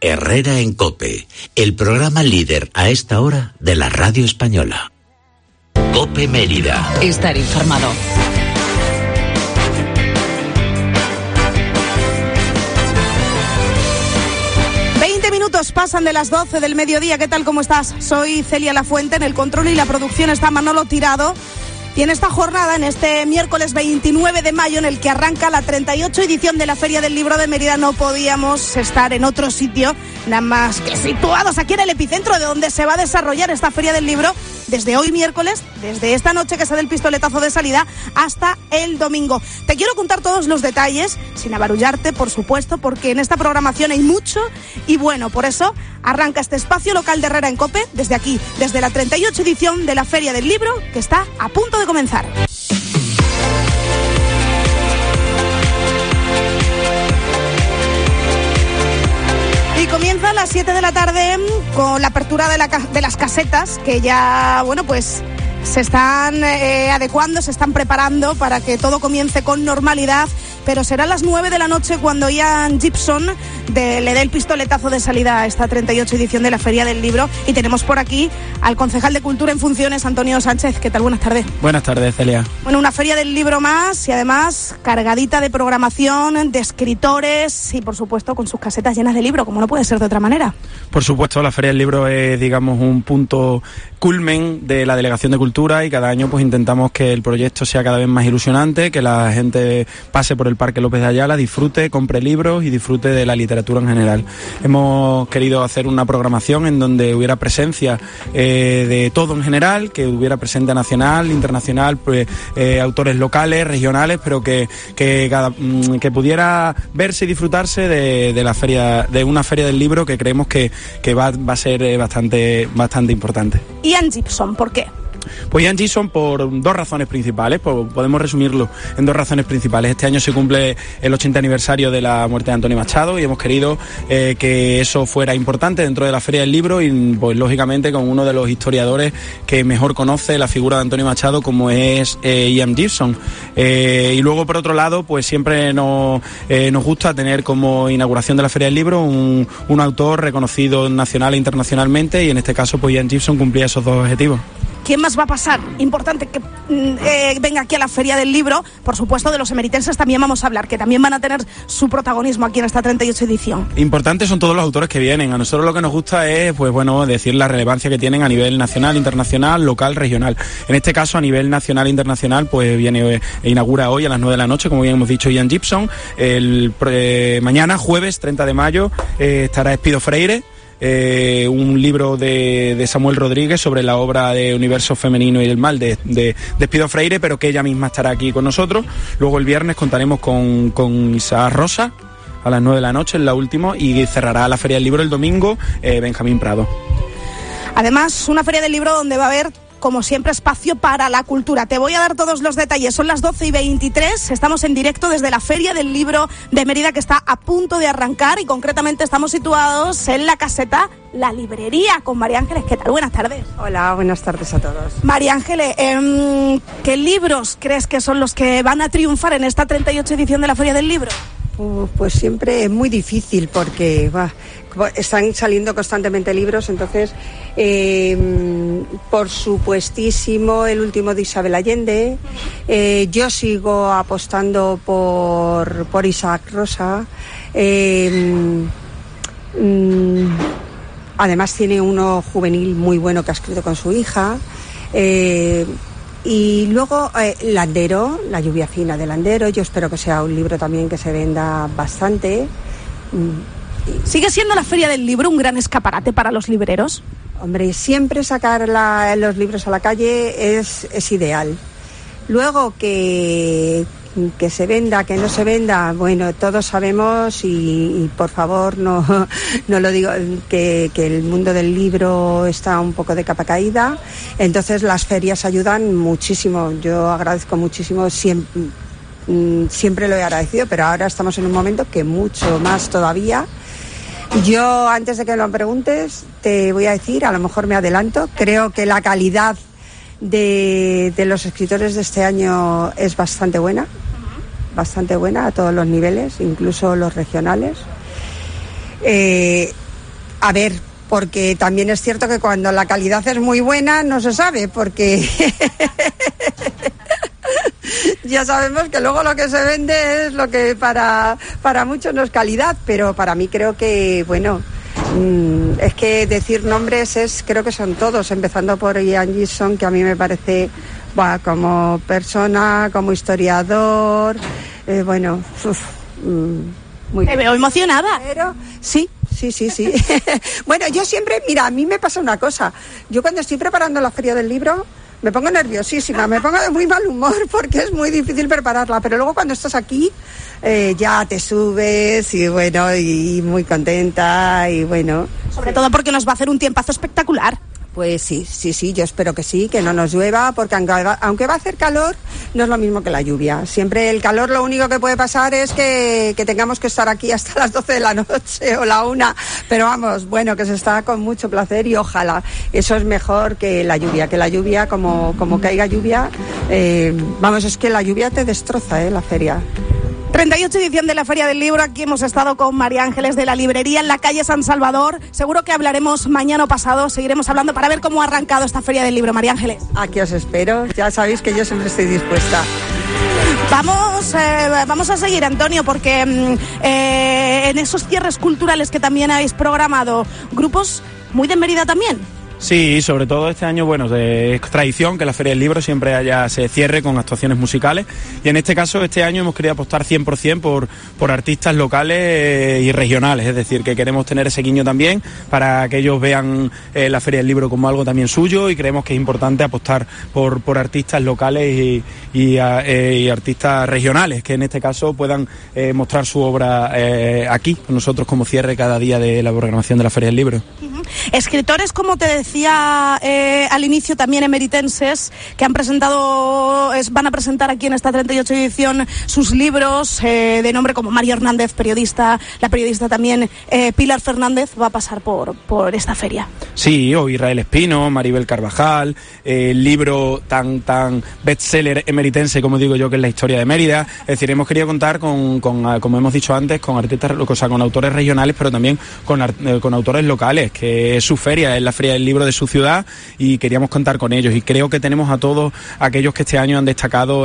Herrera en COPE, el programa líder a esta hora de la radio española. COPE Mérida. Estar informado. Pasan de las 12 del mediodía. ¿Qué tal? ¿Cómo estás? Soy Celia Lafuente. En el control y la producción está Manolo Tirado. Y en esta jornada, en este miércoles 29 de mayo, en el que arranca la 38 edición de la Feria del Libro de Mérida, no podíamos estar en otro sitio, nada más que situados aquí en el epicentro de donde se va a desarrollar esta Feria del Libro, desde hoy miércoles, desde esta noche que se da el pistoletazo de salida, hasta el domingo. Te quiero contar todos los detalles, sin abarullarte, por supuesto, porque en esta programación hay mucho y bueno, por eso arranca este espacio local de Herrera en COPE, desde aquí, desde la 38 edición de la Feria del Libro, que está a punto de comenzar. Y comienza a las 7 de la tarde con la apertura de las casetas, que ya, bueno, pues se están adecuando, se están preparando para que todo comience con normalidad, pero será a las 9 de la noche cuando Ian Gibson le dé el pistoletazo de salida a esta 38 edición de la Feria del Libro. Y tenemos por aquí al concejal de Cultura en funciones, Antonio Sánchez. ¿Qué tal? Buenas tardes. Buenas tardes, Celia. Bueno, una Feria del Libro más y además cargadita de programación, de escritores y por supuesto con sus casetas llenas de libro, como no puede ser de otra manera. Por supuesto, la Feria del Libro es, digamos, un punto culmen de la Delegación de Cultura y cada año pues intentamos que el proyecto sea cada vez más ilusionante, que la gente pase por el Parque López de Ayala, disfrute, compre libros y disfrute de la literatura en general. Hemos querido hacer una programación en donde hubiera presencia de todo en general, que hubiera presencia nacional, internacional, pues, autores locales, regionales, pero que pudiera verse y disfrutarse de la feria, de una Feria del Libro que creemos que va a ser bastante importante. Ian Gibson, ¿por qué? Pues Ian Gibson por dos razones principales, podemos resumirlo en dos razones principales. Este año se cumple el 80 aniversario de la muerte de Antonio Machado y hemos querido que eso fuera importante dentro de la Feria del Libro y pues lógicamente con uno de los historiadores que mejor conoce la figura de Antonio Machado como es Ian Gibson. Y luego por otro lado pues siempre nos gusta tener como inauguración de la Feria del Libro un autor reconocido nacional e internacionalmente y en este caso pues Ian Gibson cumplía esos dos objetivos. ¿Quién más va a pasar? Importante que venga aquí a la Feria del Libro. Por supuesto, de los emeritenses también vamos a hablar, que también van a tener su protagonismo aquí en esta 38 edición. Importantes son todos los autores que vienen. A nosotros lo que nos gusta es, pues bueno, decir la relevancia que tienen a nivel nacional, internacional, local, regional. En este caso, a nivel nacional e internacional, pues viene inaugura hoy a las 9 de la noche, como bien hemos dicho, Ian Gibson. Mañana, jueves 30 de mayo, estará Espido Freire. Un libro de Samuel Rodríguez sobre la obra de Universo Femenino y el Mal de Espido Freire, pero que ella misma estará aquí con nosotros. Luego el viernes contaremos con Isaac Rosa a las 9 de la noche, en la última, y cerrará la Feria del Libro el domingo Benjamín Prado. Además, una Feria del Libro donde va a haber, como siempre, espacio para la cultura. Te voy a dar todos los detalles. Son las 12:23. Estamos en directo desde la Feria del Libro de Mérida, que está a punto de arrancar y concretamente estamos situados en la caseta La Librería con María Ángeles. ¿Qué tal? Buenas tardes. Hola, buenas tardes a todos. María Ángeles, ¿qué libros crees que son los que van a triunfar en esta 38 edición de la Feria del Libro? Pues siempre es muy difícil porque están saliendo constantemente libros, entonces por supuestísimo el último de Isabel Allende, yo sigo apostando por Isaac Rosa, además tiene uno juvenil muy bueno que ha escrito con su hija, y luego Landero, La lluvia fina de Landero, yo espero que sea un libro también que se venda bastante. ¿Sigue siendo la Feria del Libro un gran escaparate para los libreros? Hombre, siempre sacar los libros a la calle es ideal. Luego que se venda, que no se venda, bueno, todos sabemos y por favor no lo digo, que el mundo del libro está un poco de capa caída, entonces las ferias ayudan muchísimo, yo agradezco muchísimo, siempre lo he agradecido, pero ahora estamos en un momento que mucho más todavía. Yo, antes de que lo preguntes, te voy a decir, a lo mejor me adelanto, creo que la calidad de los escritores de este año es bastante buena a todos los niveles, incluso los regionales. A ver, porque también es cierto que cuando la calidad es muy buena no se sabe, porque ya sabemos que luego lo que se vende es lo que para muchos no es calidad, pero para mí creo que, bueno, es que decir nombres creo que son todos, empezando por Ian Gibson, que a mí me parece, como persona, como historiador, muy Te veo emocionada. Pero, sí. Bueno, yo siempre, mira, a mí me pasa una cosa. Yo cuando estoy preparando la Feria del Libro me pongo nerviosísima, me pongo de muy mal humor porque es muy difícil prepararla, pero luego cuando estás aquí ya te subes y bueno, y muy contenta y bueno. Sobre todo porque nos va a hacer un tiempazo espectacular. Pues sí, yo espero que sí, que no nos llueva, porque aunque va a hacer calor, no es lo mismo que la lluvia. Siempre el calor, lo único que puede pasar es que tengamos que estar aquí hasta las 12 de la noche o la 1, pero vamos, bueno, que se está con mucho placer y ojalá. Eso es mejor que la lluvia, como caiga lluvia, es que la lluvia te destroza, la feria. 38 edición de la Feria del Libro. Aquí hemos estado con María Ángeles de la librería en la calle San Salvador. Seguro que hablaremos mañana o pasado, seguiremos hablando para ver cómo ha arrancado esta Feria del Libro. María Ángeles. Aquí os espero, ya sabéis que yo siempre estoy dispuesta. Vamos a seguir, Antonio, porque en esos cierres culturales que también habéis programado, grupos muy de Mérida también. Sí, sobre todo este año, bueno, es tradición que la Feria del Libro siempre se cierre con actuaciones musicales, y en este caso, este año hemos querido apostar 100% por artistas locales y regionales, es decir, que queremos tener ese guiño también para que ellos vean la Feria del Libro como algo también suyo, y creemos que es importante apostar por artistas locales y artistas regionales, que en este caso puedan mostrar su obra aquí, con nosotros como cierre cada día de la programación de la Feria del Libro. Escritores, como te decía al inicio, también emeritenses, que van a presentar aquí en esta 38 edición sus libros, de nombre como Mario Hernández, periodista, la periodista también Pilar Fernández va a pasar por esta feria. Sí, o Israel Espino, Maribel Carvajal, el libro tan bestseller emeritense, como digo yo, que es la historia de Mérida. Es decir, hemos querido contar con como hemos dicho antes, con artistas, con autores regionales, pero también con autores locales, que es su feria, es la Feria del Libro de su ciudad, y queríamos contar con ellos, y creo que tenemos a todos aquellos que este año han destacado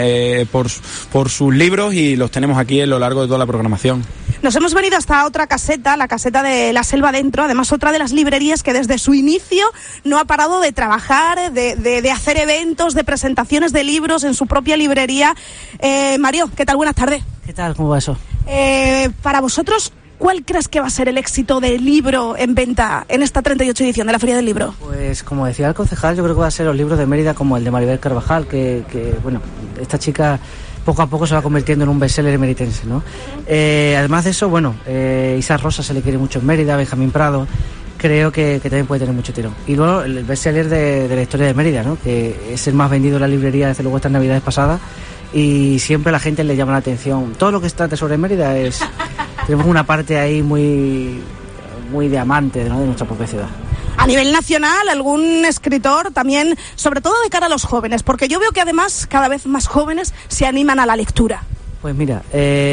por sus libros, y los tenemos aquí a lo largo de toda la programación. Nos hemos venido hasta otra caseta, la caseta de La Selva Dentro, además otra de las librerías que desde su inicio no ha parado de trabajar, de hacer eventos, de presentaciones de libros en su propia librería. Mario, ¿qué tal? Buenas tardes. ¿Qué tal? ¿Cómo va eso? Para vosotros, ¿cuál crees que va a ser el éxito del libro en venta en esta 38 edición de la Feria del Libro? Pues como decía el concejal, yo creo que va a ser los libros de Mérida como el de Maribel Carvajal, que bueno, esta chica poco a poco se va convirtiendo en un bestseller emeritense, ¿no? Además de eso, bueno, Isa Rosa se le quiere mucho en Mérida, Benjamín Prado, creo que también puede tener mucho tirón. Y luego el bestseller de la historia de Mérida, ¿no? Que es el más vendido en la librería desde luego estas navidades pasadas, y siempre a la gente le llama la atención. Todo lo que se trata sobre Mérida tenemos una parte ahí muy diamante, ¿no?, de nuestra propia ciudad. A nivel nacional, algún escritor también, sobre todo de cara a los jóvenes, porque yo veo que además cada vez más jóvenes se animan a la lectura. Pues mira,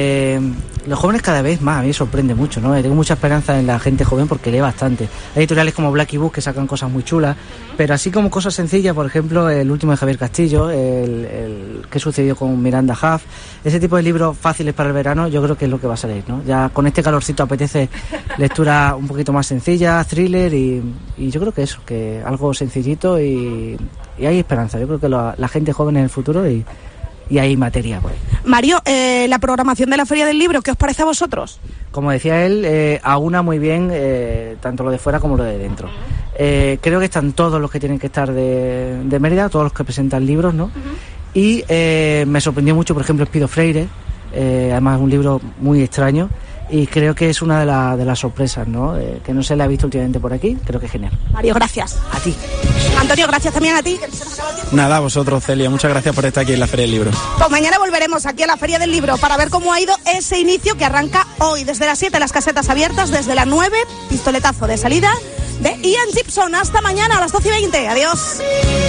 los jóvenes cada vez más, a mí me sorprende mucho, ¿no? Tengo mucha esperanza en la gente joven porque lee bastante. Hay editoriales como Blacky Book que sacan cosas muy chulas, pero así como cosas sencillas, por ejemplo, el último de Javier Castillo, el ¿Qué sucedió con Miranda Huff? Ese tipo de libros fáciles para el verano, yo creo que es lo que va a salir, ¿no? Ya con este calorcito apetece lectura un poquito más sencilla, thriller, y yo creo que eso, que algo sencillito y hay esperanza. Yo creo que la gente joven en el futuro y hay materia, pues. Mario, la programación de la Feria del Libro, ¿qué os parece a vosotros? Como decía él, aúna muy bien tanto lo de fuera como lo de dentro. Creo que están todos los que tienen que estar de Mérida, todos los que presentan libros, ¿no? Uh-huh. Y me sorprendió mucho, por ejemplo, Espido Freire, además un libro muy extraño, y creo que es una de las sorpresas, ¿no? Que no se le ha visto últimamente por aquí. Creo que es genial. Mario, gracias. A ti. Antonio, gracias también a ti. Nada, a vosotros, Celia, muchas gracias por estar aquí en la Feria del Libro. Pues mañana volveremos aquí a la Feria del Libro para ver cómo ha ido ese inicio que arranca hoy, desde las 7 las casetas abiertas, desde las 9 pistoletazo de salida de Ian Gibson. Hasta mañana a las 12:20. Adiós.